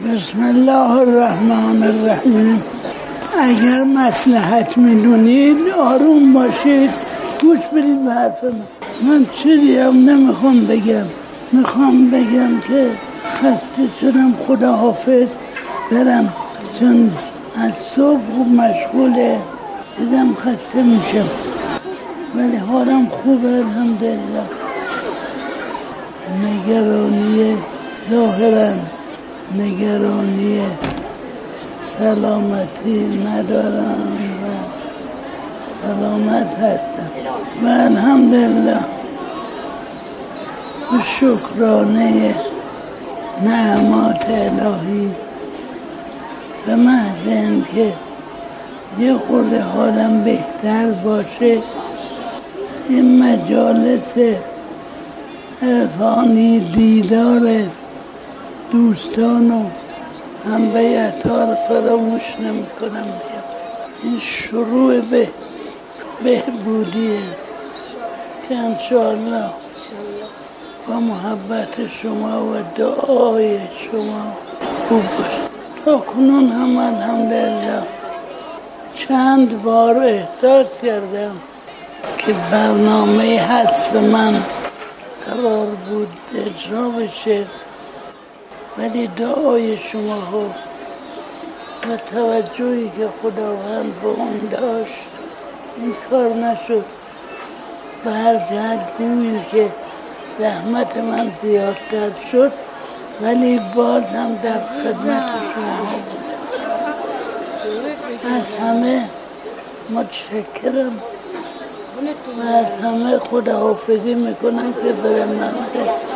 بسم الله الرحمن الرحیم. اگر مصلحت میدونید آروم باشید، گوش بدید به حرف من چیزی هم نمیخوام بگم. میخوام بگم که خسته شدم، خداحافظ، برم، چون از صبح مشغوله، دیدم خسته میشم، ولی حالم خوبه الحمدلله. نگرانی ظاهرا نگرانی سلامتی ندارم و سلامت هستم و الحمدلله به شکرانه نعمات الهی، به محض اینکه یه خورده حالم بهتر باشه این مجالس عرفانی دیدار دوستان و همبیعت‌ها رو فراموش نمی کنم. این شروع بهبودیه که انشاءالله با محبت شما و دعای شما خوب باشه. تا کنون هم الحمدلله چند بار احساس کردم که برنامه حذف من قرار بود اجرا بشه، ولی دعای شما ها و توجهی که خداوند به اون داشت این کار نشد. به هر جهت گویی که زحمت من زیادتر شد، ولی باز هم در خدمت شما بود. از همه متشکرم و از همه خداحافظی میکنم که برم منزل.